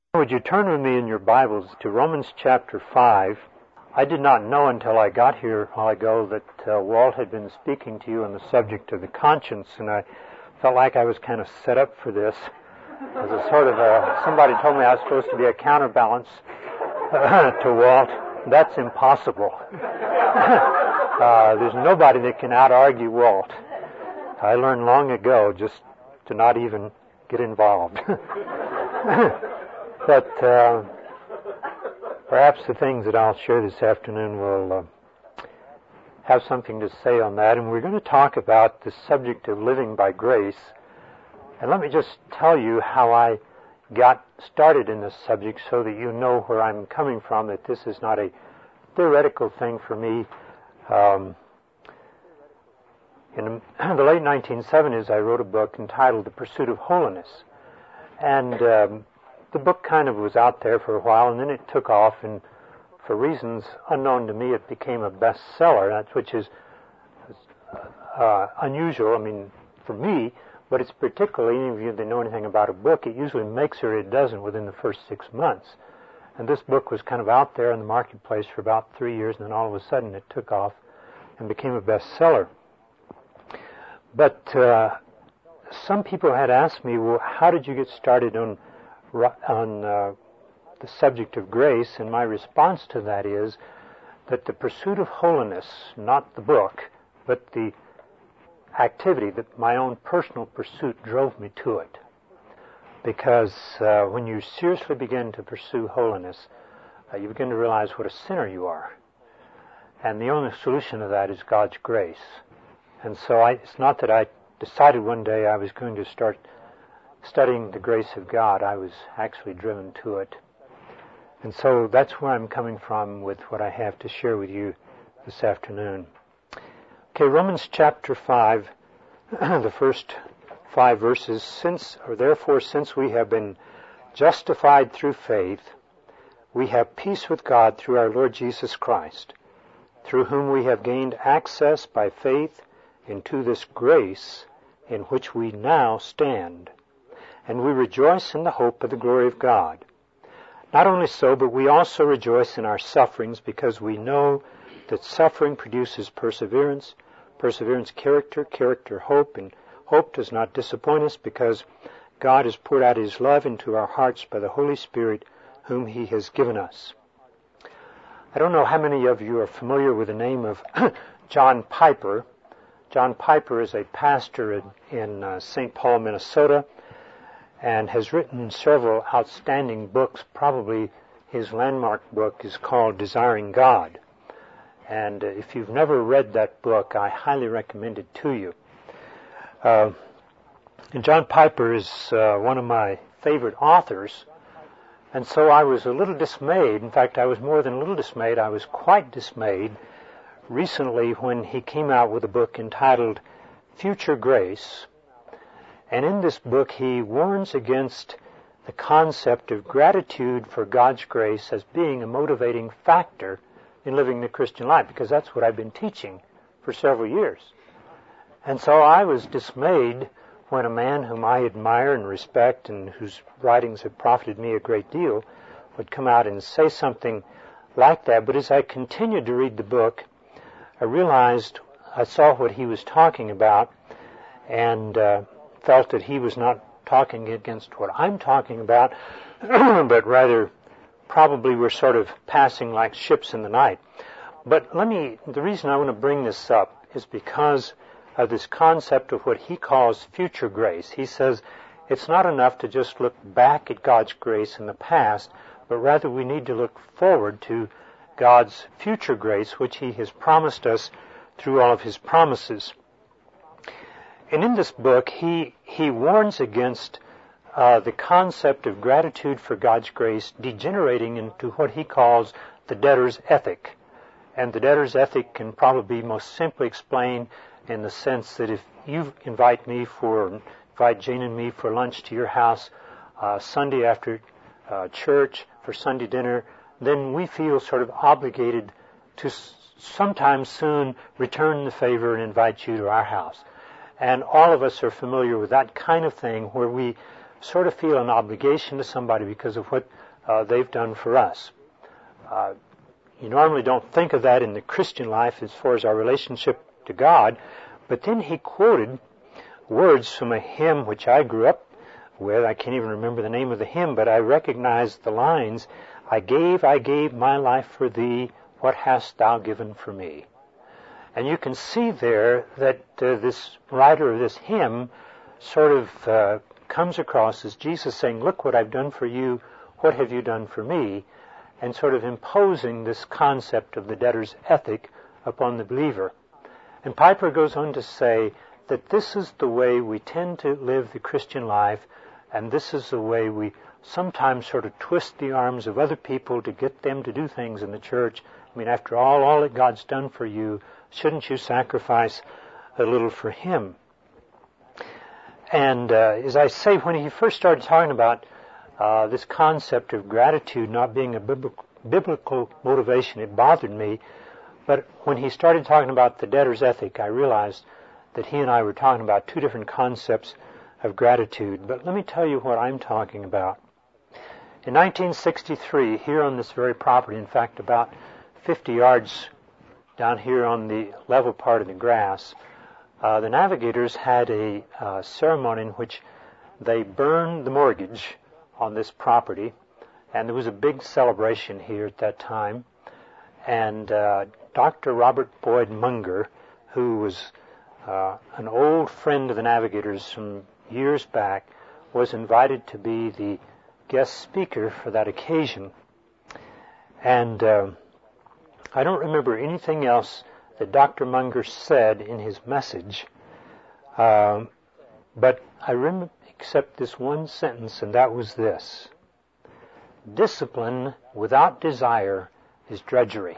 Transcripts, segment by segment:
Would you turn with me in your Bibles to Romans chapter 5? I did not know until I got here a while ago that Walt had been speaking to you on the subject of the conscience, and I felt like I was kind of set up for this as a sort of somebody told me I was supposed to be a counterbalance to Walt. That's impossible. There's nobody that can out-argue Walt. I learned long ago just to not even get involved. But perhaps the things that I'll share this afternoon will have something to say on that. And we're going to talk about the subject of living by grace. And let me just tell you how I got started in this subject so that you know where I'm coming from, that this is not a theoretical thing for me. In the late 1970s, I wrote a book entitled The Pursuit of Holiness. And the book kind of was out there for a while, and then it took off, and for reasons unknown to me, it became a bestseller, which is unusual, for me, but it's particularly, any of you that know anything about a book, it usually makes or it doesn't within the first 6 months. And this book was kind of out there in the marketplace for about 3 years, and then all of a sudden it took off and became a bestseller. But some people had asked me, well, how did you get started on the subject of grace? And my response to that is that the pursuit of holiness, not the book, but the activity, that my own personal pursuit drove me to it. Because when you seriously begin to pursue holiness, you begin to realize what a sinner you are. And the only solution to that is God's grace. And so it's not that I decided one day I was going to start studying the grace of God. I was actually driven to it. And so that's where I'm coming from with what I have to share with you this afternoon. Okay, Romans chapter 5, the first 5 verses. Therefore, since we have been justified through faith, we have peace with God through our Lord Jesus Christ, through whom we have gained access by faith into this grace in which we now stand. And we rejoice in the hope of the glory of God. Not only so, but we also rejoice in our sufferings, because we know that suffering produces perseverance, perseverance character, character hope, and hope does not disappoint us, because God has poured out His love into our hearts by the Holy Spirit whom He has given us. I don't know how many of you are familiar with the name of John Piper. John Piper is a pastor in St. Paul, Minnesota, and has written several outstanding books. Probably his landmark book is called Desiring God. And if you've never read that book, I highly recommend it to you. And John Piper is one of my favorite authors, and so I was a little dismayed. In fact, I was more than a little dismayed. I was quite dismayed recently when he came out with a book entitled Future Grace. And in this book, he warns against the concept of gratitude for God's grace as being a motivating factor in living the Christian life, because that's what I've been teaching for several years. And so I was dismayed when a man whom I admire and respect and whose writings have profited me a great deal would come out and say something like that. But as I continued to read the book, I saw what he was talking about, and felt that he was not talking against what I'm talking about, but rather probably we're sort of passing like ships in the night. But the reason I want to bring this up is because of this concept of what he calls future grace. He says it's not enough to just look back at God's grace in the past, but rather we need to look forward to God's future grace, which He has promised us through all of His promises. And in this book, he warns against the concept of gratitude for God's grace degenerating into what he calls the debtor's ethic. And the debtor's ethic can probably be most simply explained in the sense that if you invite Jane and me for lunch to your house Sunday after church for Sunday dinner, then we feel sort of obligated to sometime soon return the favor and invite you to our house. And all of us are familiar with that kind of thing where we sort of feel an obligation to somebody because of what they've done for us. You normally don't think of that in the Christian life as far as our relationship to God, but then he quoted words from a hymn which I grew up with. I can't even remember the name of the hymn, but I recognized the lines, I gave my life for thee, what hast thou given for me? And you can see there that this writer of this hymn sort of comes across as Jesus saying, look what I've done for you, what have you done for me? And sort of imposing this concept of the debtor's ethic upon the believer. And Piper goes on to say that this is the way we tend to live the Christian life, and this is the way we sometimes sort of twist the arms of other people to get them to do things in the church. I mean, after all that God's done for you, shouldn't you sacrifice a little for Him? And as I say, when he first started talking about this concept of gratitude not being a biblical motivation, it bothered me. But when he started talking about the debtor's ethic, I realized that he and I were talking about two different concepts of gratitude. But let me tell you what I'm talking about. In 1963, here on this very property, in fact about 50 yards down here on the level part of the grass, the Navigators had a ceremony in which they burned the mortgage on this property, and there was a big celebration here at that time. And Dr. Robert Boyd Munger, who was an old friend of the Navigators from years back, was invited to be the guest speaker for that occasion. And I don't remember anything else that Dr. Munger said in his message, but I remember except this one sentence, and that was this: discipline without desire is drudgery.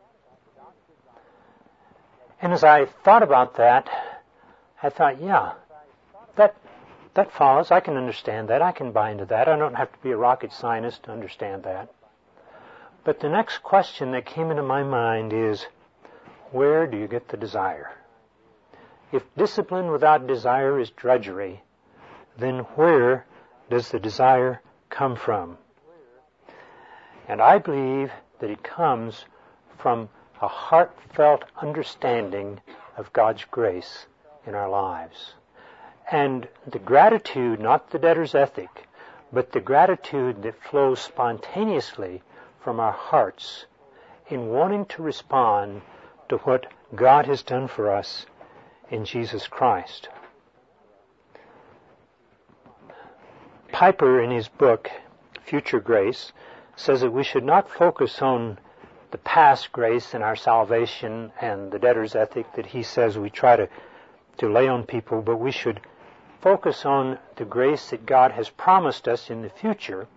And as I thought about that, I thought, yeah, that follows. I can understand that. I can buy into that. I don't have to be a rocket scientist to understand that. But the next question that came into my mind is, where do you get the desire? If discipline without desire is drudgery, then where does the desire come from? And I believe that it comes from a heartfelt understanding of God's grace in our lives. And the gratitude, not the debtor's ethic, but the gratitude that flows spontaneously from our hearts in wanting to respond to what God has done for us in Jesus Christ. Piper, in his book, Future Grace, says that we should not focus on the past grace in our salvation and the debtor's ethic that he says we try to lay on people, but we should focus on the grace that God has promised us in the future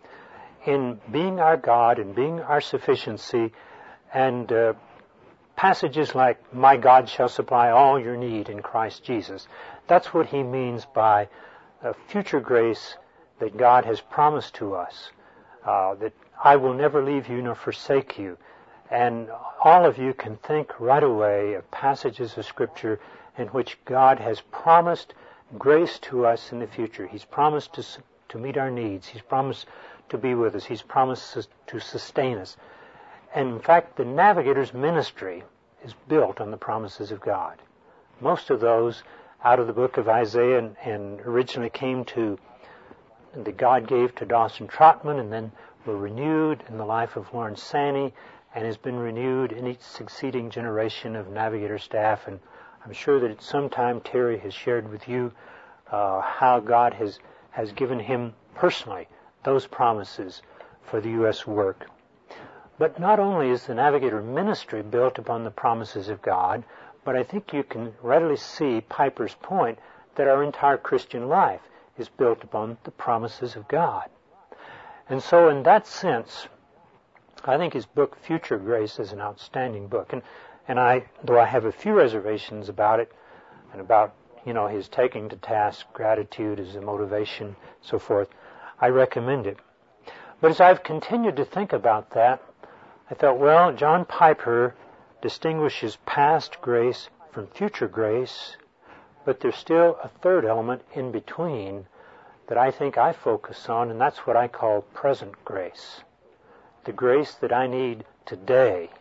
in being our God and being our sufficiency, and passages like, my God shall supply all your need in Christ Jesus. That's what he means by future grace that God has promised to us, that I will never leave you nor forsake you. And all of you can think right away of passages of Scripture in which God has promised grace to us in the future. He's promised to meet our needs. He's promised to be with us. He's promised to sustain us. And in fact, the Navigator's ministry is built on the promises of God. Most of those out of the book of Isaiah and originally came to, that God gave to Dawson Trotman, and then were renewed in the life of Lawrence Sanney, and has been renewed in each succeeding generation of Navigator staff. And I'm sure that at some time Terry has shared with you how God has given him personally those promises for the U.S. work. But not only is the Navigator ministry built upon the promises of God, but I think you can readily see Piper's point that our entire Christian life is built upon the promises of God. And so in that sense, I think his book, Future Grace, is an outstanding book. And though I have a few reservations about it, and about, his taking to task gratitude as a motivation, so forth, I recommend it. But as I've continued to think about that, I thought, well, John Piper distinguishes past grace from future grace, but there's still a third element in between that I think I focus on, and that's what I call present grace. The grace that I need today.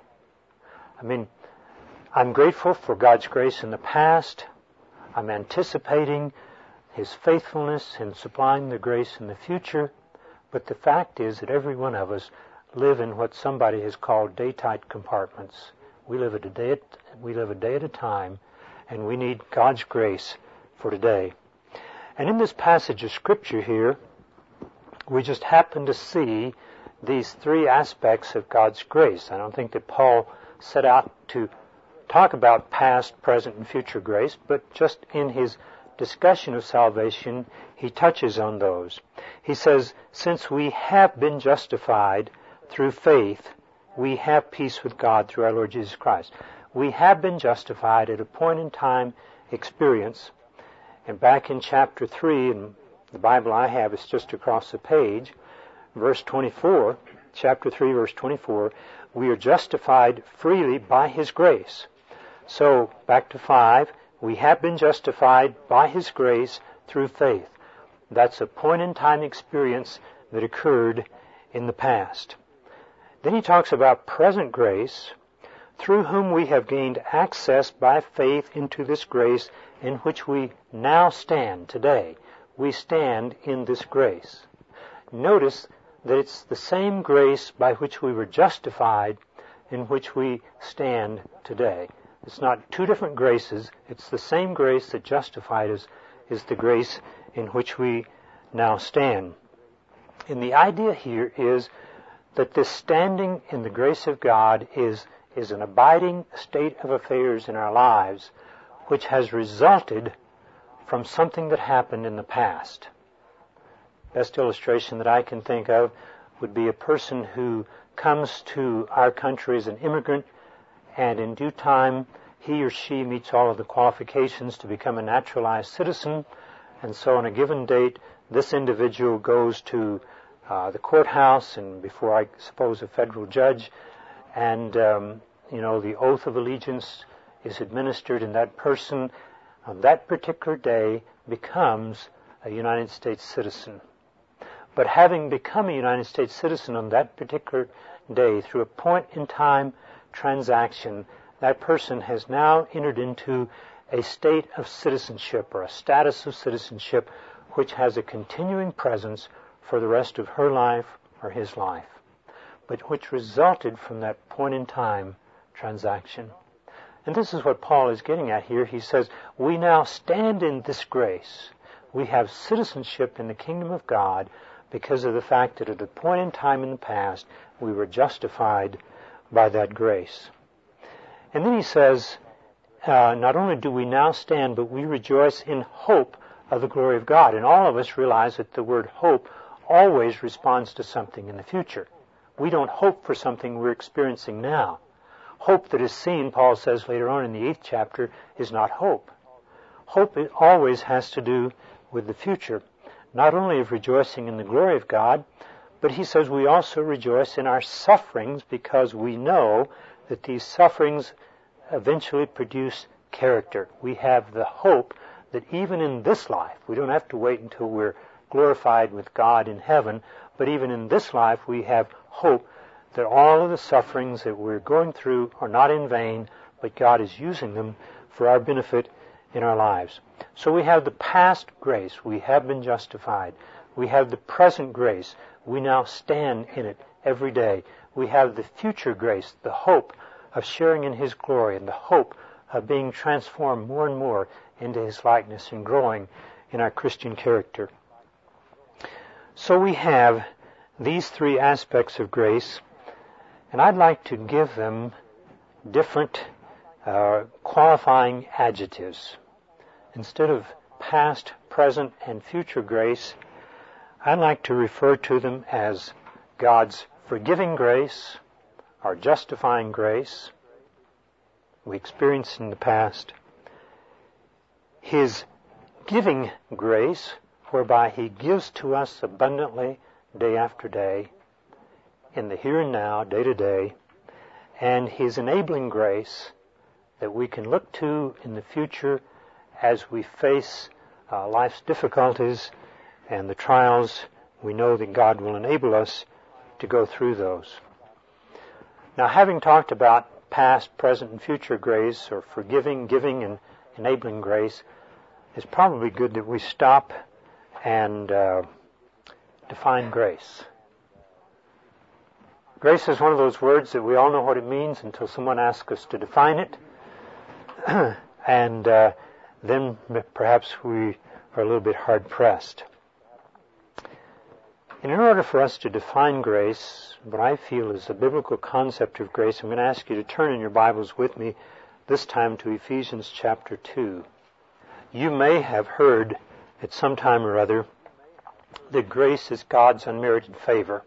I mean, I'm grateful for God's grace in the past. I'm anticipating His faithfulness in supplying the grace in the future. But the fact is that every one of us live in what somebody has called day-tight compartments. We live a day at a time, and we need God's grace for today. And in this passage of Scripture here, we just happen to see these three aspects of God's grace. I don't think that Paul set out to talk about past, present, and future grace, but just in his discussion of salvation, he touches on those. He says, since we have been justified through faith, we have peace with God through our Lord Jesus Christ. We have been justified at a point in time experience. And back in chapter 3, in the Bible I have, it's just across the page, verse 24, chapter 3, verse 24, we are justified freely by His grace. So, back to 5, we have been justified by His grace through faith. That's a point-in-time experience that occurred in the past. Then he talks about present grace, through whom we have gained access by faith into this grace in which we now stand today. We stand in this grace. Notice that it's the same grace by which we were justified in which we stand today. It's not two different graces. It's the same grace that justified us is the grace in which we now stand. And the idea here is that this standing in the grace of God is an abiding state of affairs in our lives which has resulted from something that happened in the past. Best illustration that I can think of would be a person who comes to our country as an immigrant, and in due time he or she meets all of the qualifications to become a naturalized citizen, and so on a given date this individual goes to the courthouse and before, I suppose, a federal judge, and the oath of allegiance is administered, and that person on that particular day becomes a United States citizen. But having become a United States citizen on that particular day through a point-in-time transaction, that person has now entered into a state of citizenship or a status of citizenship which has a continuing presence for the rest of her life or his life, but which resulted from that point-in-time transaction. And this is what Paul is getting at here. He says, we now stand in this grace. We have citizenship in the kingdom of God because of the fact that at a point in time in the past, we were justified by that grace. And then he says, not only do we now stand, but we rejoice in hope of the glory of God. And all of us realize that the word hope always responds to something in the future. We don't hope for something we're experiencing now. Hope that is seen, Paul says later on in the 8th chapter, is not hope. Hope always has to do with the future, not only of rejoicing in the glory of God, but he says we also rejoice in our sufferings because we know that these sufferings eventually produce character. We have the hope that even in this life, we don't have to wait until we're glorified with God in heaven, but even in this life we have hope that all of the sufferings that we're going through are not in vain, but God is using them for our benefit in our lives. So we have the past grace. We have been justified. We have the present grace. We now stand in it every day. We have the future grace, the hope of sharing in His glory and the hope of being transformed more and more into His likeness and growing in our Christian character. So we have these three aspects of grace, and I'd like to give them different qualifying adjectives. Instead of past, present, and future grace, I'd like to refer to them as God's forgiving grace, our justifying grace we experienced in the past, His giving grace, whereby He gives to us abundantly day after day, in the here and now, day to day, and His enabling grace that we can look to in the future as we face life's difficulties And the trials, we know that God will enable us to go through those. Now, having talked about past, present, and future grace, or forgiving, giving, and enabling grace, it's probably good that we stop and define grace. Grace is one of those words that we all know what it means until someone asks us to define it. And then perhaps we are a little bit hard-pressed. And in order for us to define grace, what I feel is a biblical concept of grace, I'm going to ask you to turn in your Bibles with me, this time to Ephesians chapter 2. You may have heard at some time or other that grace is God's unmerited favor.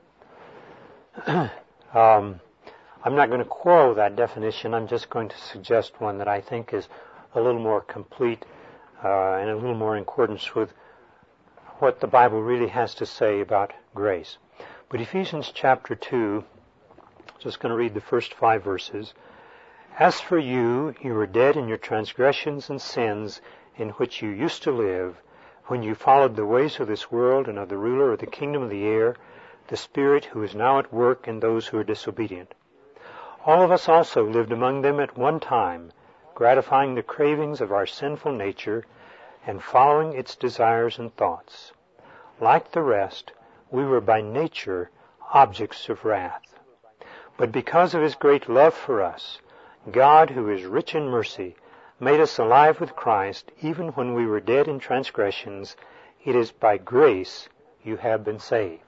I'm not going to quarrel with that definition. I'm just going to suggest one that I think is a little more complete and a little more in accordance with what the Bible really has to say about grace. But Ephesians chapter 2, just going to read the first 5 verses. As for you, you were dead in your transgressions and sins in which you used to live, when you followed the ways of this world and of the ruler of the kingdom of the air, the Spirit who is now at work in those who are disobedient. All of us also lived among them at one time, gratifying the cravings of our sinful nature and following its desires and thoughts. Like the rest, we were by nature objects of wrath. But because of His great love for us, God, who is rich in mercy, made us alive with Christ even when we were dead in transgressions. It is by grace you have been saved.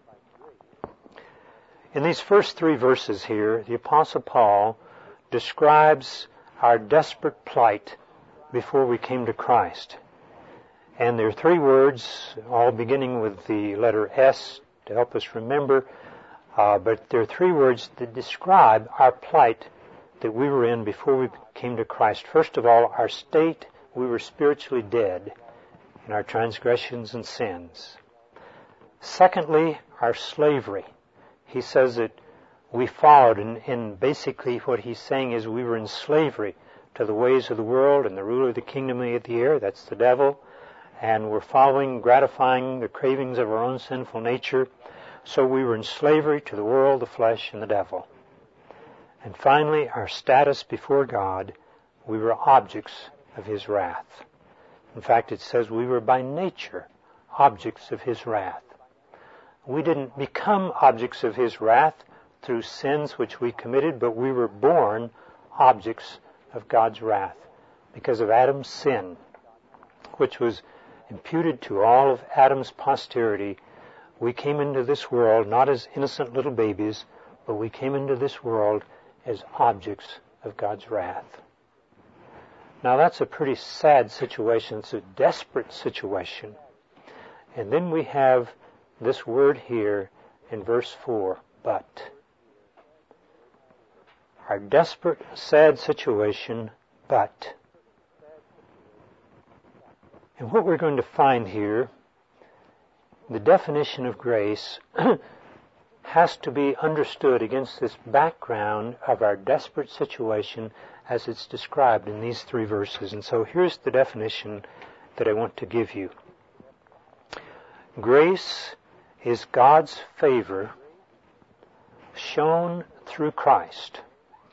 In these first 3 verses here, the Apostle Paul describes our desperate plight before we came to Christ. And there are 3 words, all beginning with the letter S to help us remember, but there are 3 words that describe our plight that we were in before we came to Christ. First of all, our state, we were spiritually dead in our transgressions and sins. Secondly, our slavery. He says that we followed, and basically what he's saying is we were in slavery to the ways of the world and the ruler of the kingdom of the air, that's the devil, and we're following, gratifying the cravings of our own sinful nature. So we were in slavery to the world, the flesh, and the devil. And finally, our status before God, we were objects of His wrath. In fact, it says we were by nature objects of His wrath. We didn't become objects of His wrath through sins which we committed, but we were born objects of God's wrath because of Adam's sin, which was imputed to all of Adam's posterity. We came into this world not as innocent little babies, but we came into this world as objects of God's wrath. Now that's a pretty sad situation. It's a desperate situation. And then we have this word here in verse 4, but. Our desperate, sad situation, but. And what we're going to find here, the definition of grace has to be understood against this background of our desperate situation as it's described in these 3 verses. And so here's the definition that I want to give you. Grace is God's favor shown through Christ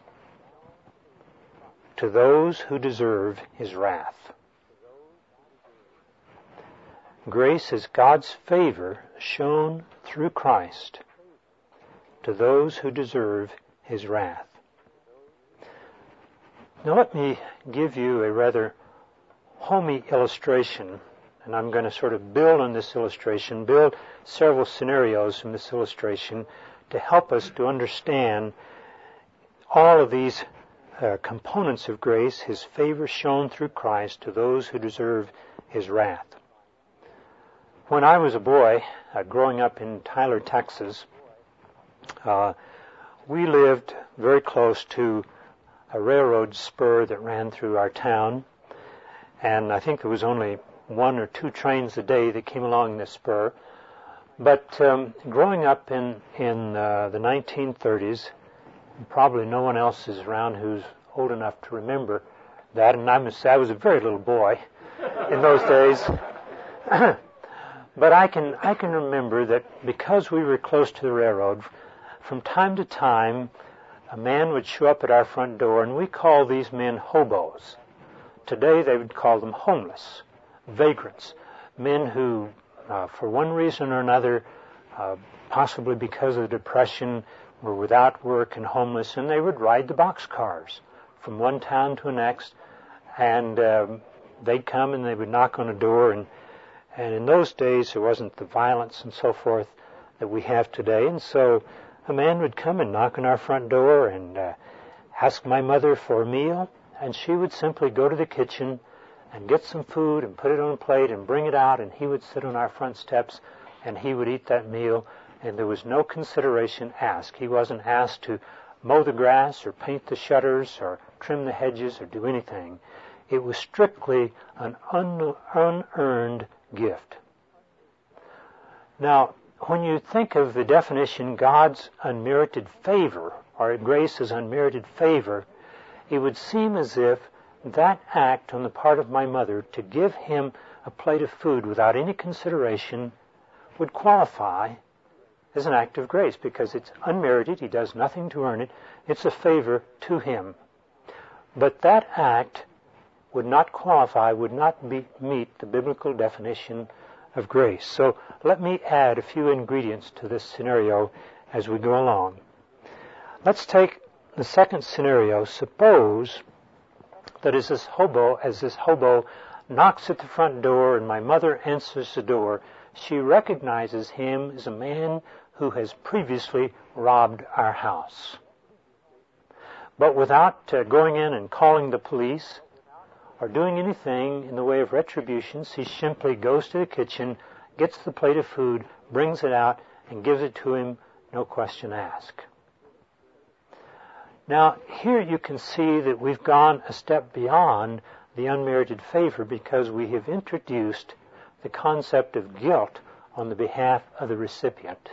to those who deserve His wrath. Grace is God's favor shown through Christ to those who deserve His wrath. Now let me give you a rather homey illustration, and I'm going to sort of build on this illustration, build several scenarios from this illustration to help us to understand all of these components of grace, His favor shown through Christ to those who deserve His wrath. When I was a boy, growing up in Tyler, Texas, we lived very close to a railroad spur that ran through our town, and I think there was only 1 or 2 trains a day that came along this spur. But growing up in the 1930s, probably no one else is around who's old enough to remember that, and I must say I was a very little boy in those days. But I can remember that because we were close to the railroad, from time to time, a man would show up at our front door, and we call these men hobos. Today they would call them homeless, vagrants, men who, for one reason or another, possibly because of the Depression, were without work and homeless, and they would ride the boxcars from one town to the next, and they'd come and they would knock on a door, and in those days there wasn't the violence and so forth that we have today, and so a man would come and knock on our front door and ask my mother for a meal, and she would simply go to the kitchen and get some food and put it on a plate and bring it out, and he would sit on our front steps and he would eat that meal, and there was no consideration asked. He wasn't asked to mow the grass or paint the shutters or trim the hedges or do anything. It was strictly an unearned gift. Now, when you think of the definition God's unmerited favor, or grace as unmerited favor, it would seem as if that act on the part of my mother to give him a plate of food without any consideration would qualify as an act of grace, because it's unmerited, he does nothing to earn it, it's a favor to him. But that act would not qualify, would not meet the biblical definition of grace. So let me add a few ingredients to this scenario as we go along. Let's take the second scenario. Suppose that as this hobo knocks at the front door and my mother answers the door, she recognizes him as a man who has previously robbed our house. But without going in and calling the police or doing anything in the way of retribution, she simply goes to the kitchen, gets the plate of food, brings it out, and gives it to him, no question asked. Now, here you can see that we've gone a step beyond the unmerited favor, because we have introduced the concept of guilt on the behalf of the recipient.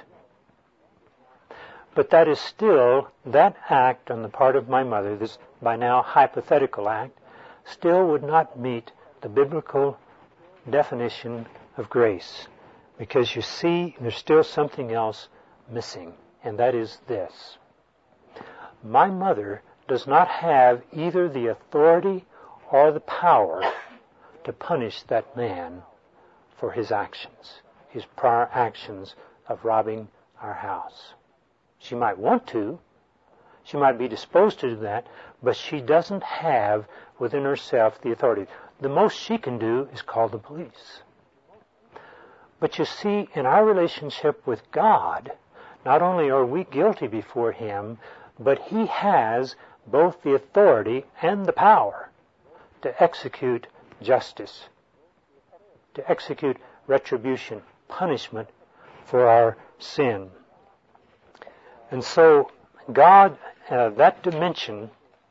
But that is still, that act on the part of my mother, this by now hypothetical act, still would not meet the biblical definition of grace. Because you see, there's still something else missing, and that is this. My mother does not have either the authority or the power to punish that man for his actions, his prior actions of robbing our house. She might want to, she might be disposed to do that, but she doesn't have within herself the authority. The most she can do is call the police. But you see, in our relationship with God, not only are we guilty before Him, but He has both the authority and the power to execute justice, to execute retribution, punishment for our sin. And so God, that dimension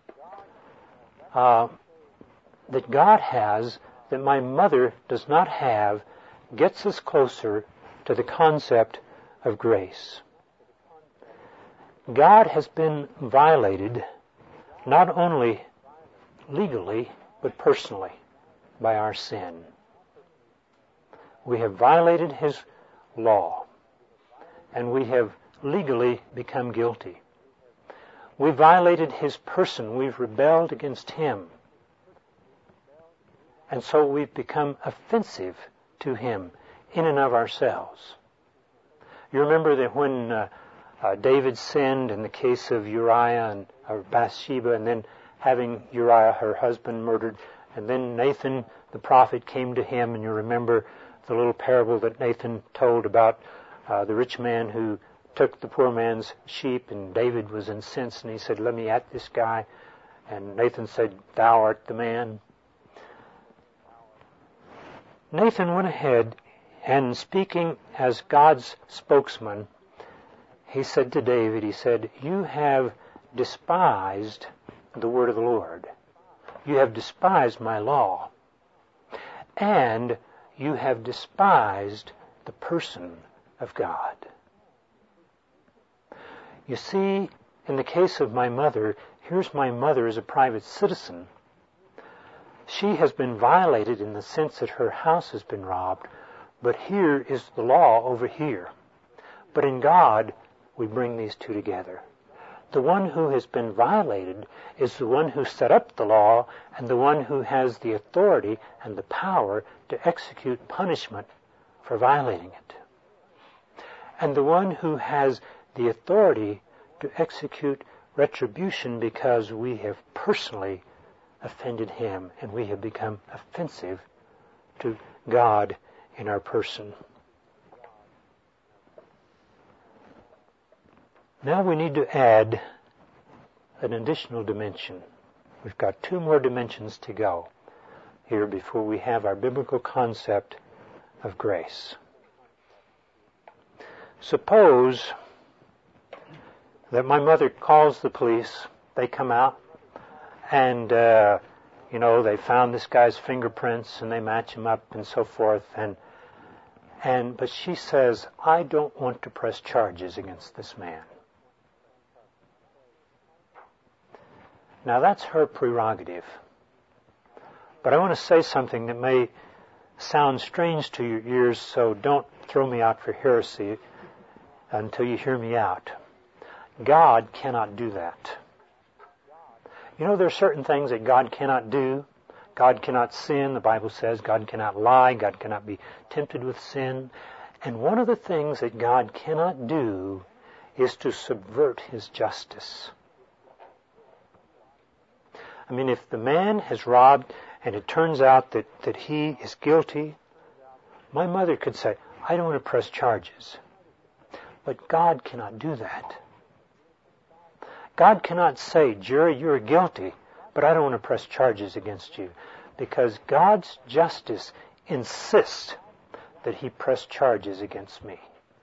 that God has, that my mother does not have, gets us closer to the concept of grace. God has been violated not only legally, but personally by our sin. We have violated His law, and we have legally become guilty. We violated His person. We've rebelled against Him. And so we've become offensive to Him in and of ourselves. You remember that when David sinned in the case of Uriah or Bathsheba, and then having Uriah, her husband, murdered, and then Nathan, the prophet, came to him, and you remember the little parable that Nathan told about the rich man who took the poor man's sheep, and David was incensed, and he said, "Let me at this guy." And Nathan said, "Thou art the man." Nathan went ahead, and speaking as God's spokesman, he said to David, he said, "You have despised the word of the Lord. You have despised my law. And you have despised the person of God." You see, in the case of my mother, here's my mother as a private citizen. She has been violated in the sense that her house has been robbed, but here is the law over here. But in God, we bring these two together. The one who has been violated is the one who set up the law and the one who has the authority and the power to execute punishment for violating it. And the one who has the authority to execute retribution because we have personally offended him and we have become offensive to God in our person. Now we need to add an additional dimension. We've got two more dimensions to go here before we have our biblical concept of grace. Suppose that my mother calls the police, they come out, and, they found this guy's fingerprints and they match him up and so forth, but she says, I don't want to press charges against this man. Now that's her prerogative. But I want to say something that may sound strange to your ears, so don't throw me out for heresy until you hear me out. God cannot do that. There are certain things that God cannot do. God cannot sin. The Bible says God cannot lie. God cannot be tempted with sin. And one of the things that God cannot do is to subvert his justice. If the man has robbed and it turns out that he is guilty, my mother could say, I don't want to press charges. But God cannot do that. God cannot say, jury, you're guilty, but I don't want to press charges against you. Because God's justice insists that he press charges against me.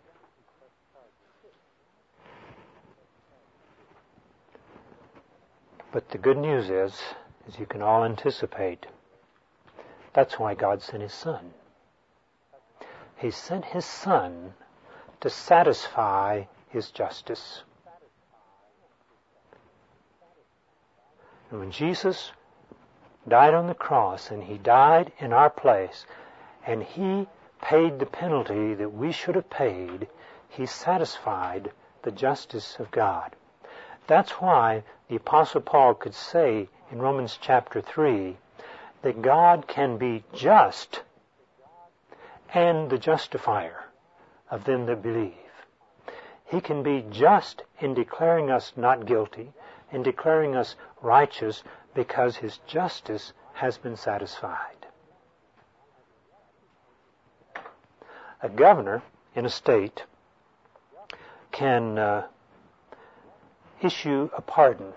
But the good news is, as you can all anticipate, that's why God sent his Son. He sent his Son to satisfy his justice. And when Jesus died on the cross, and he died in our place, and he paid the penalty that we should have paid, he satisfied the justice of God. That's why the Apostle Paul could say in Romans chapter 3 that God can be just and the justifier of them that believe. He can be just in declaring us not guilty, in declaring us righteous, because his justice has been satisfied. A governor in a state can issue a pardon.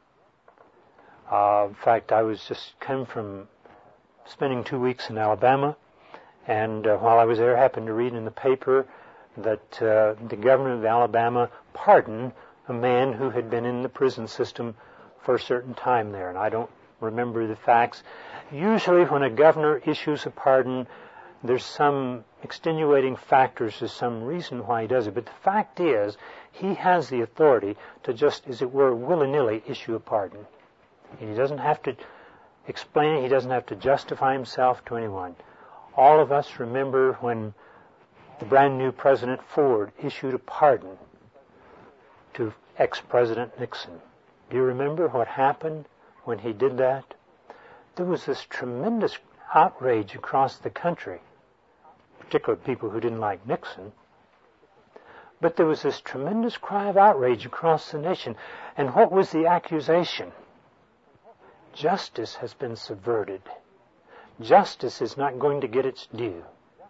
In fact, I was just come from spending 2 weeks in Alabama, and while I was there, I happened to read in the paper that the governor of Alabama pardoned a man who had been in the prison system for a certain time there, and I don't remember the facts. Usually when a governor issues a pardon, there's some extenuating factors, there's some reason why he does it, but the fact is, he has the authority to just, as it were, willy-nilly issue a pardon. And he doesn't have to explain it, he doesn't have to justify himself to anyone. All of us remember when the brand new President Ford issued a pardon to ex-President Nixon. Do you remember what happened when he did that? There was this tremendous outrage across the country, particularly people who didn't like Nixon. But there was this tremendous cry of outrage across the nation. And what was the accusation? Justice has been subverted. Justice is not going to get its due.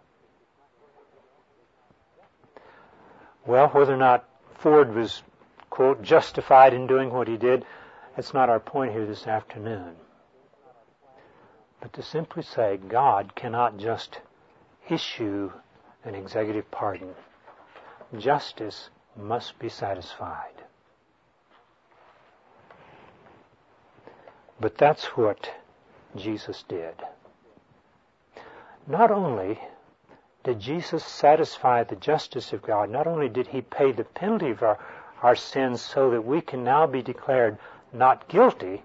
Well, whether or not Ford was, quote, justified in doing what he did, that's not our point here this afternoon. But to simply say God cannot just issue an executive pardon. Justice must be satisfied. But that's what Jesus did. Not only did Jesus satisfy the justice of God, not only did he pay the penalty of our sins so that we can now be declared not guilty,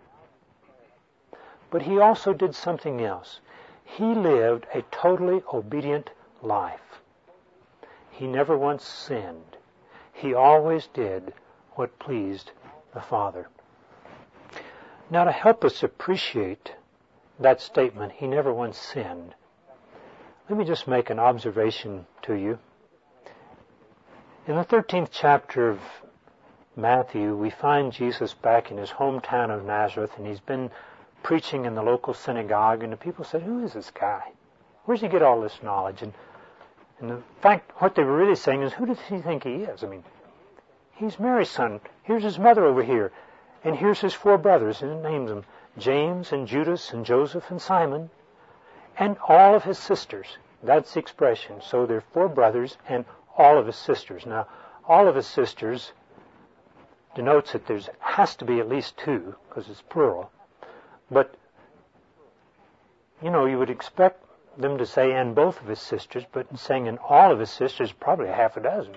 but he also did something else. He lived a totally obedient life. He never once sinned. He always did what pleased the Father. Now, to help us appreciate that statement, he never once sinned, let me just make an observation to you. In the 13th chapter of Matthew, we find Jesus back in his hometown of Nazareth, and he's been preaching in the local synagogue, and the people said, "Who is this guy? Where's he get all this knowledge?" And in fact, what they were really saying is, who does he think he is? I mean, he's Mary's son. Here's his mother over here. And here's his 4 brothers, and it names them James and Judas and Joseph and Simon, and all of his sisters. That's the expression. So there are 4 brothers and all of his sisters. Now, all of his sisters denotes that there has to be at least 2, because it's plural. But, you would expect them to say, and both of his sisters, but in saying and all of his sisters, probably a half a dozen.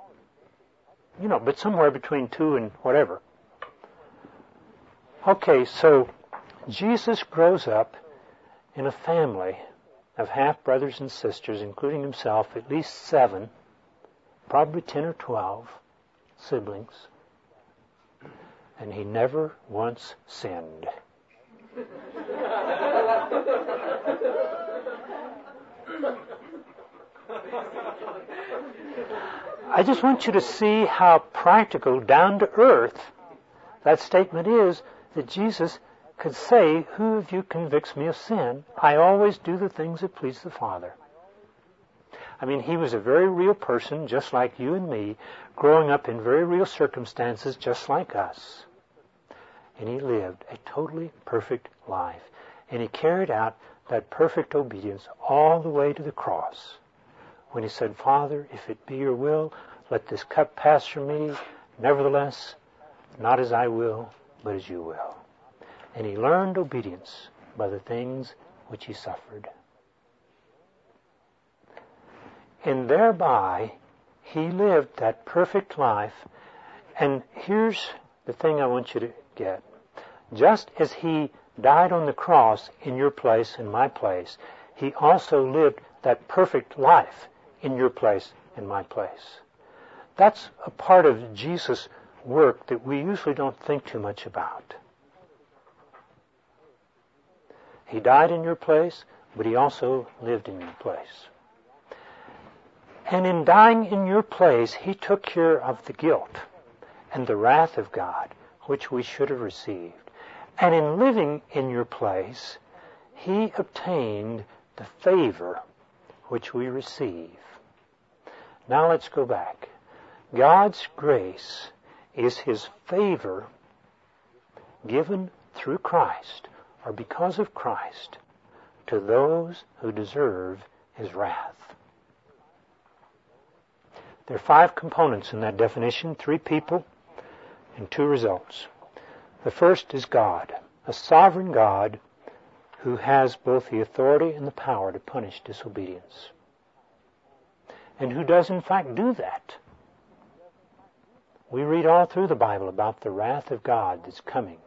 But somewhere between 2 and whatever. Okay, so Jesus grows up in a family of half-brothers and sisters, including himself, at least 7, probably 10 or 12 siblings. And he never once sinned. I just want you to see how practical, down to earth, that statement is, that Jesus could say, "Who of you convicts me of sin? I always do the things that please the Father." I mean, he was a very real person, just like you and me, growing up in very real circumstances, just like us. And he lived a totally perfect life. And he carried out that perfect obedience all the way to the cross, when he said, "Father, if it be your will, let this cup pass from me. Nevertheless, not as I will, but as you will." And he learned obedience by the things which he suffered. And thereby, he lived that perfect life. And here's the thing I want you to get. Just as he died on the cross in your place and my place, he also lived that perfect life in your place and my place. That's a part of Jesus' work that we usually don't think too much about. He died in your place, but he also lived in your place. And in dying in your place, he took care of the guilt and the wrath of God, which we should have received. And in living in your place, he obtained the favor which we receive. Now let's go back. God's grace is his favor given through Christ, or because of Christ, to those who deserve his wrath. There are 5 components in that definition, 3 people and 2 results. The first is God, a sovereign God who has both the authority and the power to punish disobedience, and who does in fact do that. We read all through the Bible about the wrath of God that's coming.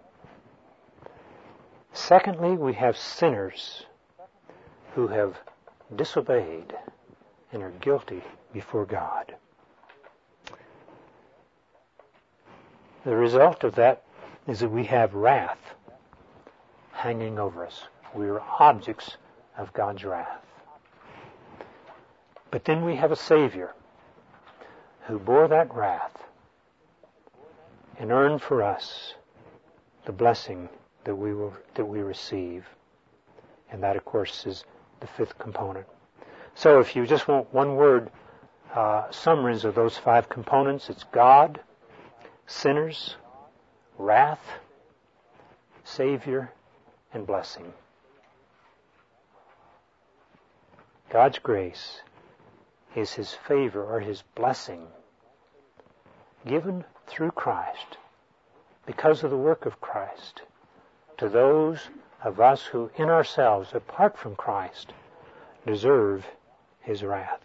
Secondly, we have sinners who have disobeyed and are guilty before God. The result of that is that we have wrath hanging over us. We are objects of God's wrath. But then we have a Savior who bore that wrath and earned for us the blessing that we receive. And that, of course, is the 5th component. So if you just want one word summaries of those 5 components, it's God, sinners, wrath, Savior, and blessing. God's grace is his favor or his blessing given through Christ, because of the work of Christ, to those of us who in ourselves, apart from Christ, deserve his wrath.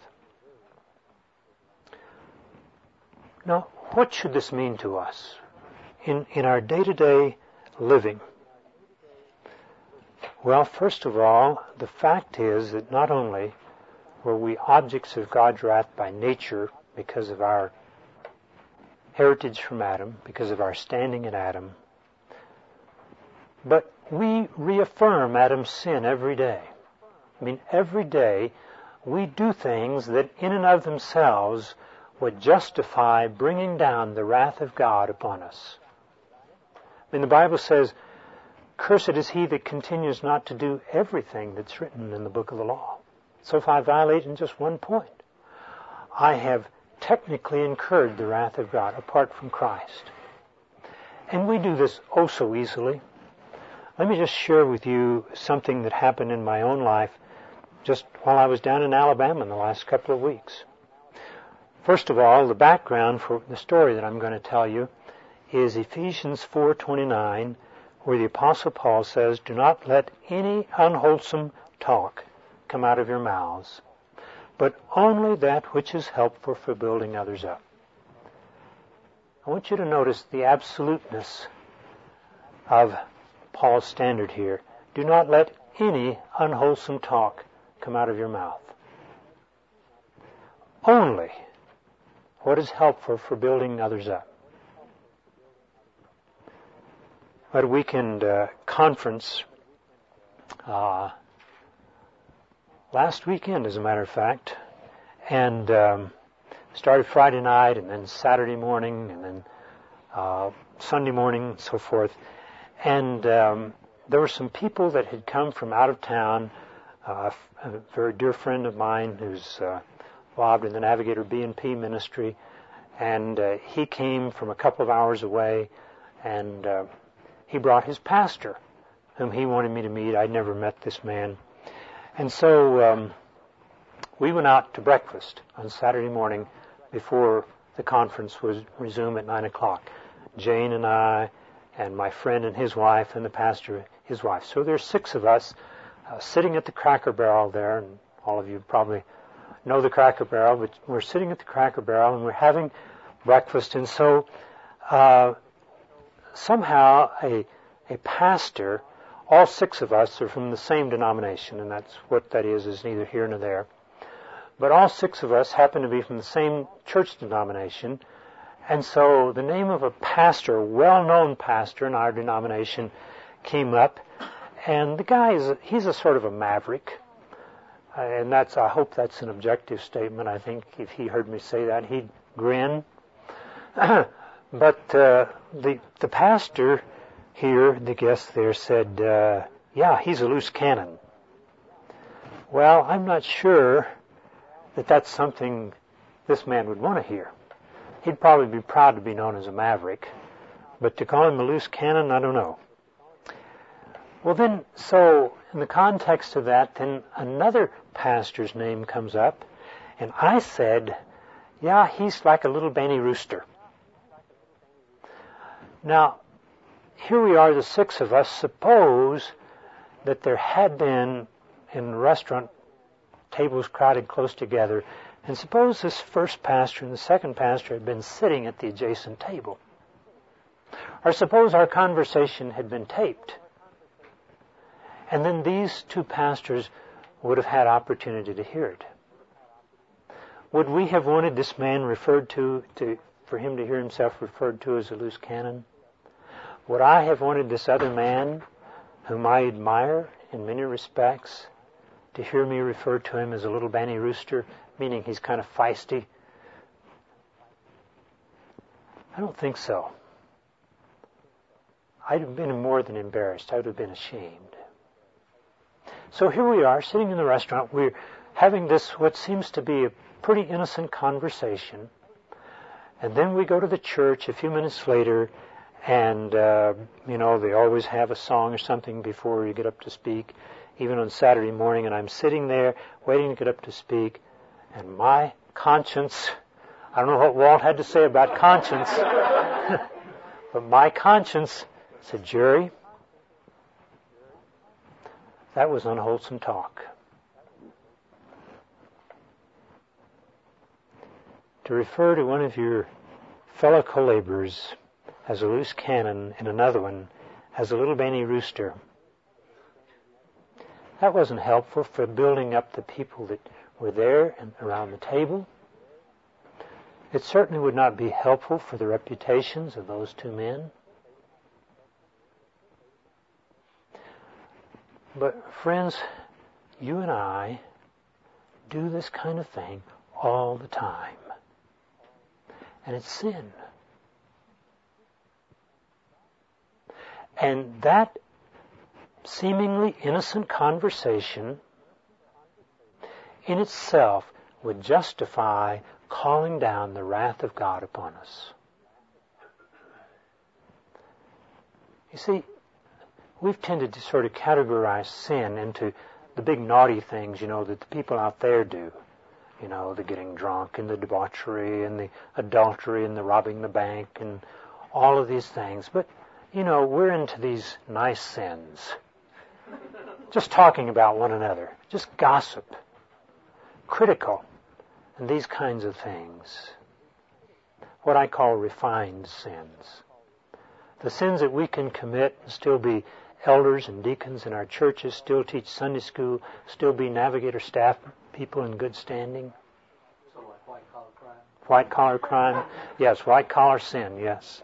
Now, what should this mean to us in our day-to-day living? Well, first of all, the fact is that not only were we objects of God's wrath by nature because of our heritage from Adam, because of our standing in Adam. But we reaffirm Adam's sin every day. I mean, every day we do things that in and of themselves would justify bringing down the wrath of God upon us. I mean, the Bible says, "Cursed is he that continues not to do everything that's written in the book of the law." So if I violate in just one point, I have technically incurred the wrath of God apart from Christ. And we do this oh so easily. Let me just share with you something that happened in my own life just while I was down in Alabama in the last couple of weeks. First of all, the background for the story that I'm going to tell you is Ephesians 4:29, where the Apostle Paul says, "Do not let any unwholesome talk come out of your mouths, but only that which is helpful for building others up." I want you to notice the absoluteness of Paul's standard here. Do not let any unwholesome talk come out of your mouth. Only what is helpful for building others up. At a weekend conference last weekend, as a matter of fact, and started Friday night, and then Saturday morning, and then Sunday morning, and so forth. And there were some people that had come from out of town. A very dear friend of mine who's involved in the Navigator B&P ministry, and he came from a couple of hours away, and he brought his pastor, whom he wanted me to meet. I'd never met this man. And so we went out to breakfast on Saturday morning before the conference was resumed at 9 o'clock. Jane and I, and my friend and his wife, and the pastor, his wife. So there's 6 of us sitting at the Cracker Barrel there, and all of you probably know the Cracker Barrel, but we're sitting at the Cracker Barrel and we're having breakfast. And so somehow a pastor, all 6 of us are from the same denomination, and that's what that is neither here nor there. But all 6 of us happen to be from the same church denomination. And so the name of a pastor, a well-known pastor in our denomination, came up. And the guy he's a sort of a maverick. And I hope that's an objective statement. I think if he heard me say that, he'd grin. But the pastor here, the guest there, said, yeah, he's a loose cannon. Well, I'm not sure that that's something this man would want to hear. He'd probably be proud to be known as a maverick, but to call him a loose cannon, I don't know. Well then, so in the context of that, then another pastor's name comes up, and I said, yeah, he's like a little Benny Rooster. Now, here we are, the 6 of us. Suppose that there had been, in the restaurant, tables crowded close together, and suppose this first pastor and the second pastor had been sitting at the adjacent table. Or suppose our conversation had been taped. And then these 2 pastors would have had opportunity to hear it. Would we have wanted this man referred to for him to hear himself referred to as a loose cannon? Would I have wanted this other man, whom I admire in many respects, to hear me refer to him as a little Benny Rooster, meaning he's kind of feisty? I don't think so. I'd have been more than embarrassed. I would have been ashamed. So here we are, sitting in the restaurant. We're having this, what seems to be a pretty innocent conversation. And then we go to the church a few minutes later, and, they always have a song or something before you get up to speak, even on Saturday morning. And I'm sitting there waiting to get up to speak, and my conscience, I don't know what Walt had to say about conscience, but my conscience said, Jerry, that was unwholesome talk. To refer to one of your fellow co-laborers as a loose cannon and another one as a little Benny Rooster, that wasn't helpful for building up the people that were there and around the table. It certainly would not be helpful for the reputations of those two men. But friends, you and I do this kind of thing all the time. And it's sin. And that seemingly innocent conversation in itself would justify calling down the wrath of God upon us. You see, we've tended to sort of categorize sin into the big naughty things, that the people out there do. The getting drunk and the debauchery and the adultery and the robbing the bank and all of these things. But, we're into these nice sins. Just talking about one another. Just gossip. Critical. And these kinds of things. What I call refined sins. The sins that we can commit and still be elders and deacons in our churches, still teach Sunday school, still be navigator staff people in good standing. So like white-collar crime? White-collar crime. Yes, white-collar sin, yes.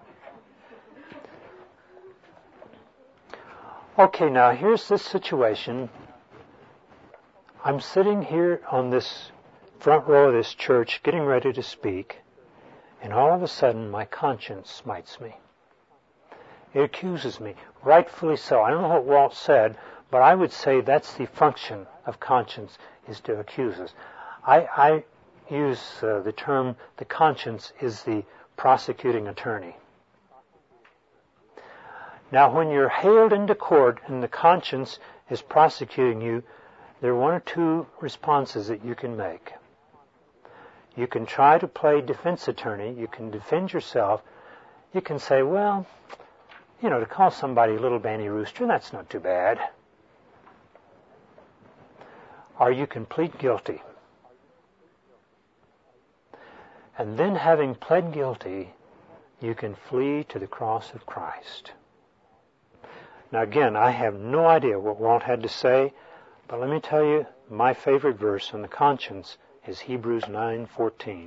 Okay, now here's this situation. I'm sitting here on this front row of this church getting ready to speak, and all of a sudden my conscience smites me. It accuses me, rightfully so. I don't know what Walt said, but I would say that's the function of conscience, is to accuse us. I use the term, the conscience is the prosecuting attorney. Now, when you're hailed into court and the conscience is prosecuting you, there are one or two responses that you can make. You can try to play defense attorney. You can defend yourself. You can say, well, to call somebody little banny rooster, that's not too bad. Or you can plead guilty. And then, having pled guilty, you can flee to the cross of Christ. Now again, I have no idea what Walt had to say, but let me tell you, my favorite verse on the conscience is Hebrews 9:14.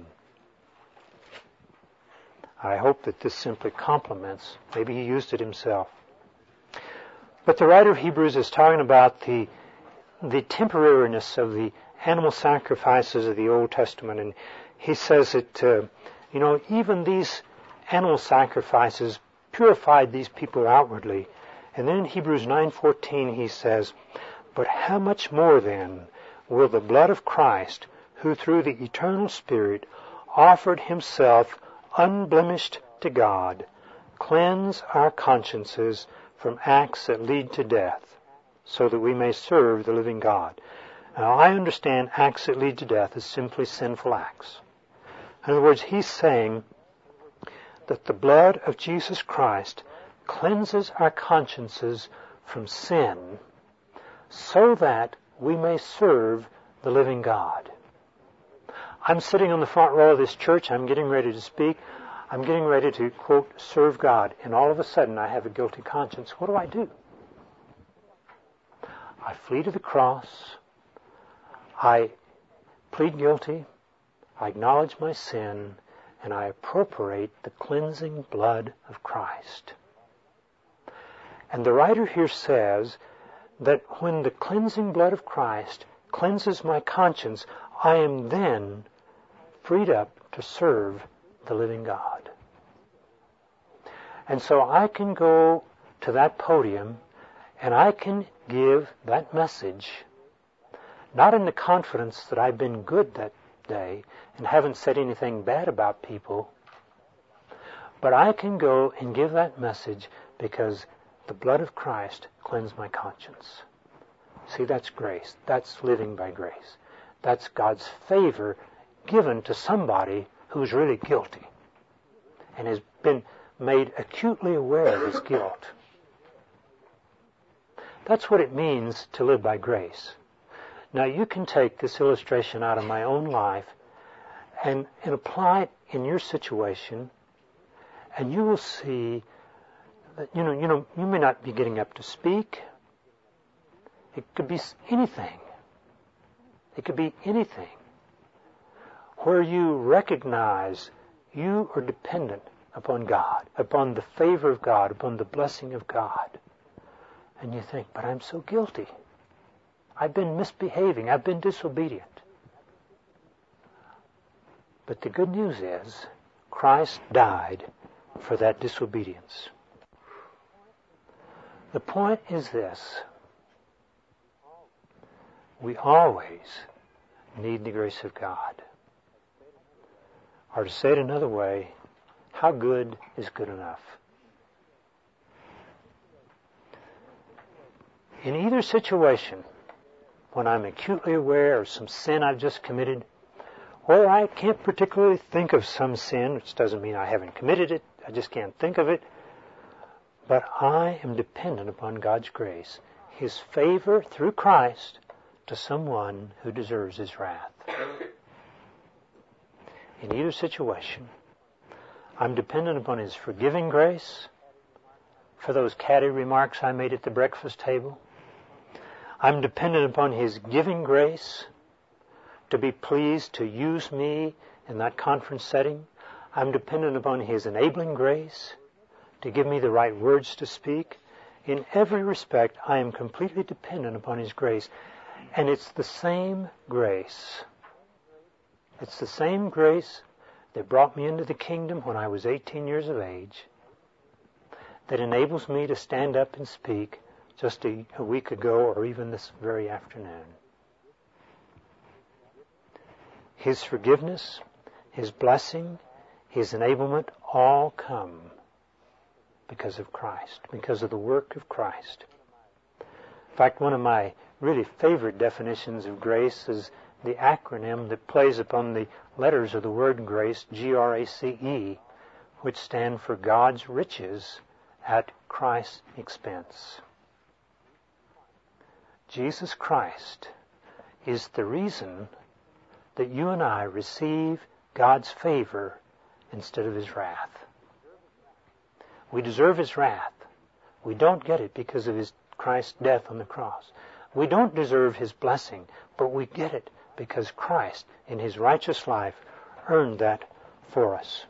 I hope that this simply complements. Maybe he used it himself. But the writer of Hebrews is talking about the temporariness of the animal sacrifices of the Old Testament. And he says that, even these animal sacrifices purified these people outwardly. And then in Hebrews 9:14 he says, but how much more then will the blood of Christ, who through the eternal Spirit offered himself unblemished to God, cleanse our consciences from acts that lead to death, so that we may serve the living God. Now, I understand acts that lead to death as simply sinful acts. In other words, he's saying that the blood of Jesus Christ cleanses our consciences from sin, so that we may serve the living God. I'm sitting on the front row of this church. I'm getting ready to speak. I'm getting ready to, quote, serve God. And all of a sudden I have a guilty conscience. What do? I flee to the cross. I plead guilty. I acknowledge my sin. And I appropriate the cleansing blood of Christ. And the writer here says that when the cleansing blood of Christ cleanses my conscience, I am then freed up to serve the living God. And so I can go to that podium and I can give that message, not in the confidence that I've been good that day and haven't said anything bad about people, but I can go and give that message because the blood of Christ cleansed my conscience. See, that's grace. That's living by grace. That's God's favor given to somebody who's really guilty and has been made acutely aware of his guilt. That's what it means to live by grace. Now, you can take this illustration out of my own life and apply it in your situation, and you will see that, you may not be getting up to speak. It could be anything. It could be anything where you recognize you are dependent upon God, upon the favor of God, upon the blessing of God. And you think, but I'm so guilty. I've been misbehaving. I've been disobedient. But the good news is, Christ died for that disobedience. The point is this: we always need the grace of God. Or to say it another way, how good is good enough? In either situation, when I'm acutely aware of some sin I've just committed, or I can't particularly think of some sin, which doesn't mean I haven't committed it, I just can't think of it, but I am dependent upon God's grace, His favor through Christ to someone who deserves His wrath. In either situation, I'm dependent upon His forgiving grace for those catty remarks I made at the breakfast table. I'm dependent upon His giving grace to be pleased to use me in that conference setting. I'm dependent upon His enabling grace to give me the right words to speak. In every respect, I am completely dependent upon His grace. And it's the same grace. It's the same grace that brought me into the kingdom when I was 18 years of age, that enables me to stand up and speak just a week ago or even this very afternoon. His forgiveness, His blessing, His enablement all come because of Christ, because of the work of Christ. In fact, one of my really favorite definitions of grace is the acronym that plays upon the letters of the word grace, G-R-A-C-E, which stand for God's riches at Christ's expense. Jesus Christ is the reason that you and I receive God's favor instead of His wrath. We deserve His wrath. We don't get it because of Christ's death on the cross. We don't deserve His blessing, but we get it because Christ, in His righteous life, earned that for us.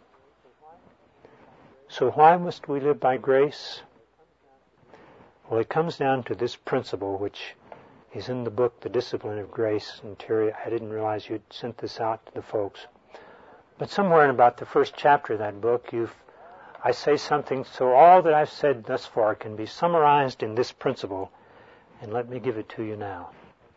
So why must we live by grace? Well, it comes down to this principle, which is in the book, The Discipline of Grace. And Terry, I didn't realize you'd sent this out to the folks. But somewhere in about the first chapter of that book, I say something so all that I've said thus far can be summarized in this principle. And let me give it to you now.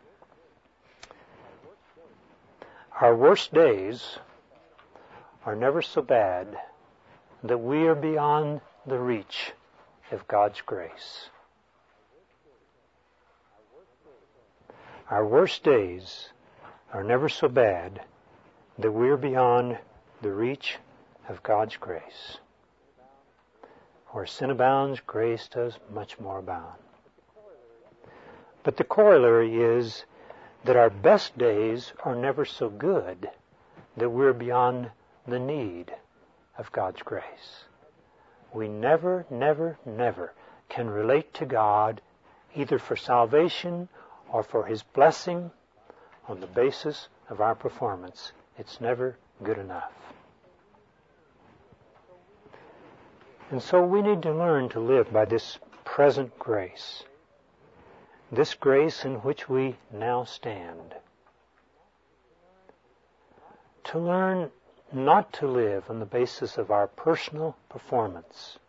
Our worst days are never so bad that we are beyond the reach of God's grace. Our worst days are never so bad that we are beyond the reach of God's grace. Where sin abounds, grace does much more abound. But the corollary is that our best days are never so good that we're beyond the need of God's grace. We never, never, never can relate to God either for salvation or for His blessing on the basis of our performance. It's never good enough. And so we need to learn to live by this present grace. This grace in which we now stand. To learn not to live on the basis of our personal performance,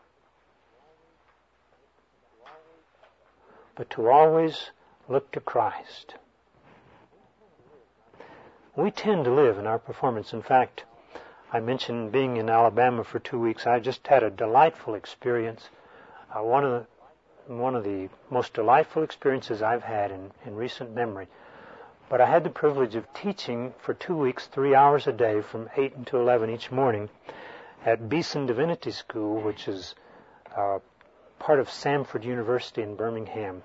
but to always look to Christ. We tend to live in our performance. In fact, I mentioned being in Alabama for 2 weeks. I just had a delightful experience. One of the most delightful experiences I've had in recent memory. But I had the privilege of teaching for 2 weeks, 3 hours a day from 8 until 11 each morning at Beeson Divinity School, which is part of Samford University in Birmingham.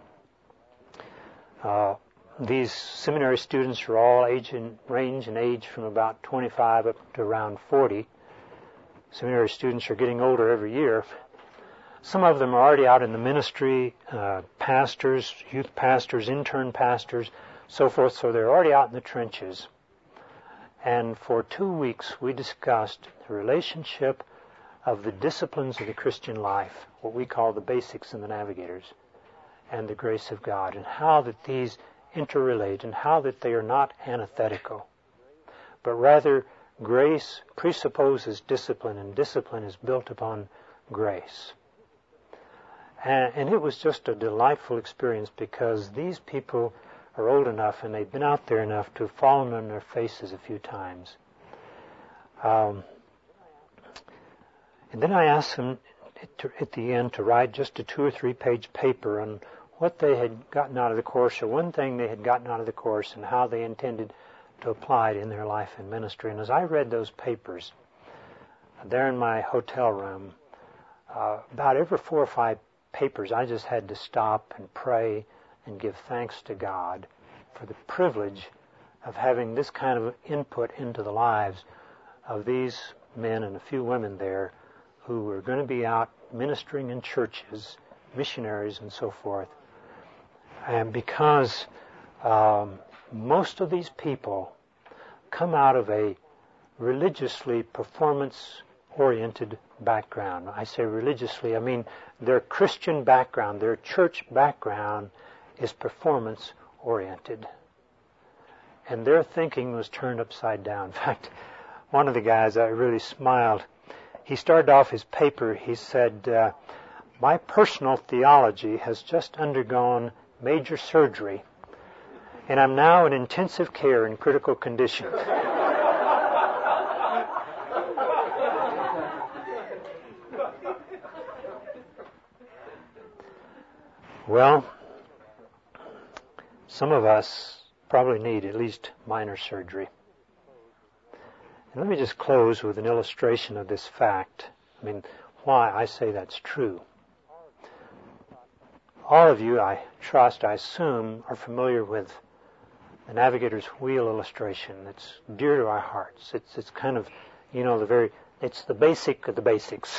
These seminary students are all range in age from about 25 up to around 40. Seminary students are getting older every year. Some of them are already out in the ministry, pastors, youth pastors, intern pastors. so forth. So they're already out in the trenches. And for 2 weeks we discussed the relationship of the disciplines of the Christian life, what we call the basics in the Navigators, and the grace of God, and how that these interrelate, and how that they are not antithetical, but rather grace presupposes discipline, and discipline is built upon grace. And it was just a delightful experience, because these people are old enough and they've been out there enough to have fallen on their faces a few times. And then I asked them at the end to write just a 2 or 3 page paper on what they had gotten out of the course, or one thing they had gotten out of the course, and how they intended to apply it in their life and ministry. And as I read those papers there in my hotel room, about every 4 or 5 papers I just had to stop and pray and give thanks to God for the privilege of having this kind of input into the lives of these men and a few women there who were going to be out ministering in churches, missionaries and so forth. And because most of these people come out of a religiously performance-oriented background. I say religiously, I mean their Christian background, their church background is performance-oriented. And their thinking was turned upside down. In fact, one of the guys, I really smiled. He started off his paper, he said, my personal theology has just undergone major surgery, and I'm now in intensive care in critical condition. Well, some of us probably need at least minor surgery. And let me just close with an illustration of this fact. I mean, why I say that's true. All of you, I trust, I assume, are familiar with the Navigator's Wheel illustration. It's dear to our hearts. It's kind of, it's the basic of the basics.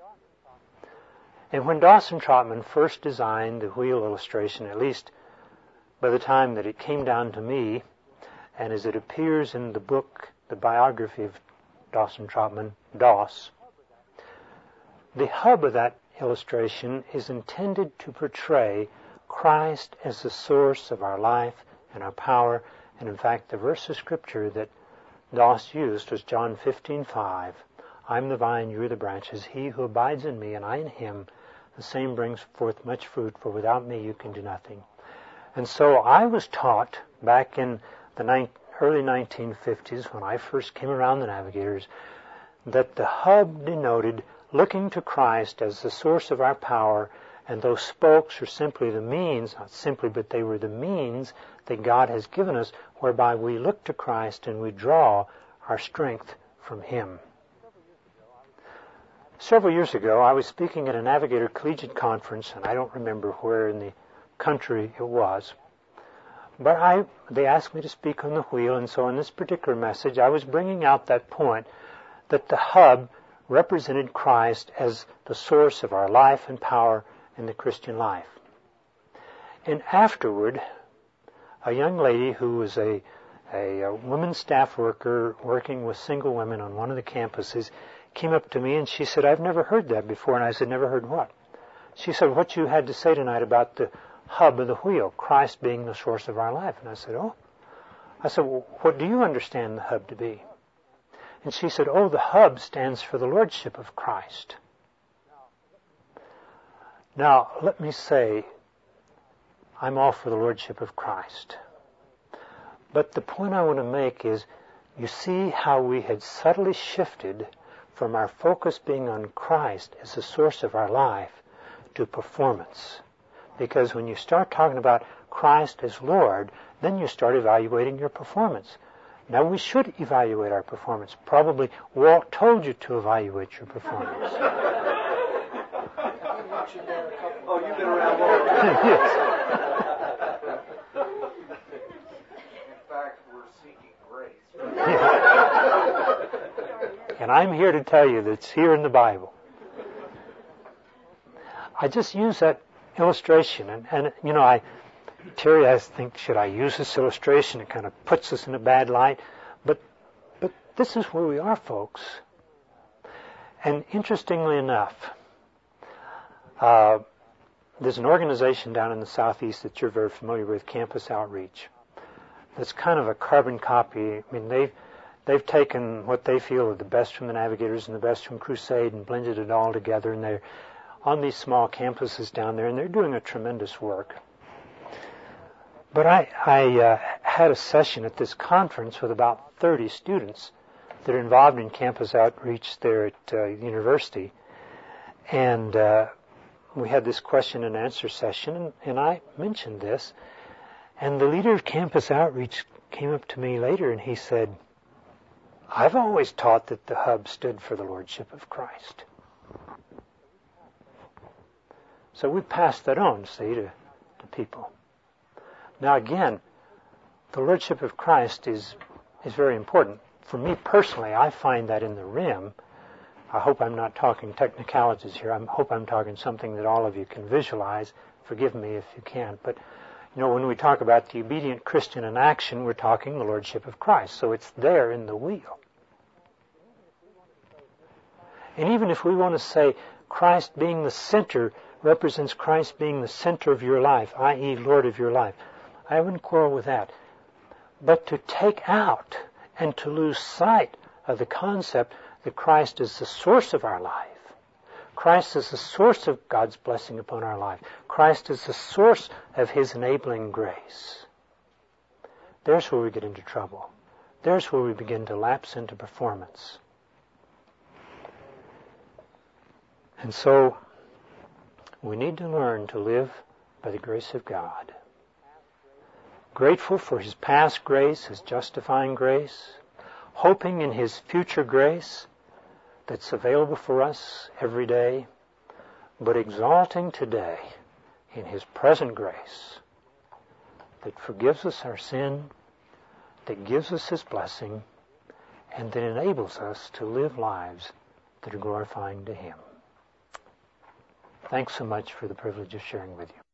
And when Dawson Trotman first designed the wheel illustration, at least by the time that it came down to me, and as it appears in the book, the biography of Dawson Trotman, Doss, the hub of that illustration is intended to portray Christ as the source of our life and our power. And in fact, the verse of Scripture that Doss used was John 15:5. I'm the vine, you are the branches. He who abides in me and I in him, the same brings forth much fruit, for without me you can do nothing. And so I was taught back in the early 1950s, when I first came around the Navigators, that the hub denoted looking to Christ as the source of our power, and those spokes are simply the means, not simply, but they were the means that God has given us, whereby we look to Christ and we draw our strength from Him. Several years ago, I was speaking at a Navigator Collegiate Conference, and I don't remember where in the country it was. But they asked me to speak on the wheel, and so in this particular message, I was bringing out that point that the hub represented Christ as the source of our life and power in the Christian life. And afterward, a young lady who was a women's staff worker working with single women on one of the campuses came up to me and she said, I've never heard that before. And I said, never heard what? She said, what you had to say tonight about the hub of the wheel, Christ being the source of our life. And I said, oh. I said, well, what do you understand the hub to be? And she said, oh, the hub stands for the Lordship of Christ. Now, let me say, I'm all for the Lordship of Christ. But the point I want to make is, you see how we had subtly shifted from our focus being on Christ as the source of our life to performance. Because when you start talking about Christ as Lord, then you start evaluating your performance. Now, we should evaluate our performance. Probably Walt told you to evaluate your performance. Oh, you've been around long. Yes. In fact, we're seeking grace. And I'm here to tell you that it's here in the Bible. I just use that illustration, and Terry, I think, should I use this illustration? It kind of puts us in a bad light. But this is where we are, folks. And interestingly enough, there's an organization down in the Southeast that you're very familiar with, Campus Outreach. That's kind of a carbon copy. I mean, they've taken what they feel are the best from the Navigators and the best from Crusade and blended it all together, and they're on these small campuses down there, and they're doing a tremendous work. But I had a session at this conference with about 30 students that are involved in campus outreach there at the university. And we had this question and answer session, and I mentioned this. And the leader of campus outreach came up to me later, and he said, I've always taught that the hub stood for the Lordship of Christ. So we passed that on, see, to people. Now again, the Lordship of Christ is very important. For me personally, I find that in the rim. I hope I'm not talking technicalities here. I hope I'm talking something that all of you can visualize. Forgive me if you can't. But, when we talk about the obedient Christian in action, we're talking the Lordship of Christ. So it's there in the wheel. And even if we want to say Christ being the center represents Christ being the center of your life, i.e. Lord of your life, I wouldn't quarrel with that. But to take out and to lose sight of the concept that Christ is the source of our life, Christ is the source of God's blessing upon our life, Christ is the source of His enabling grace, there's where we get into trouble. There's where we begin to lapse into performance. And so, we need to learn to live by the grace of God. Grateful for His past grace, His justifying grace, hoping in His future grace that's available for us every day, but exalting today in His present grace that forgives us our sin, that gives us His blessing, and that enables us to live lives that are glorifying to Him. Thanks so much for the privilege of sharing with you.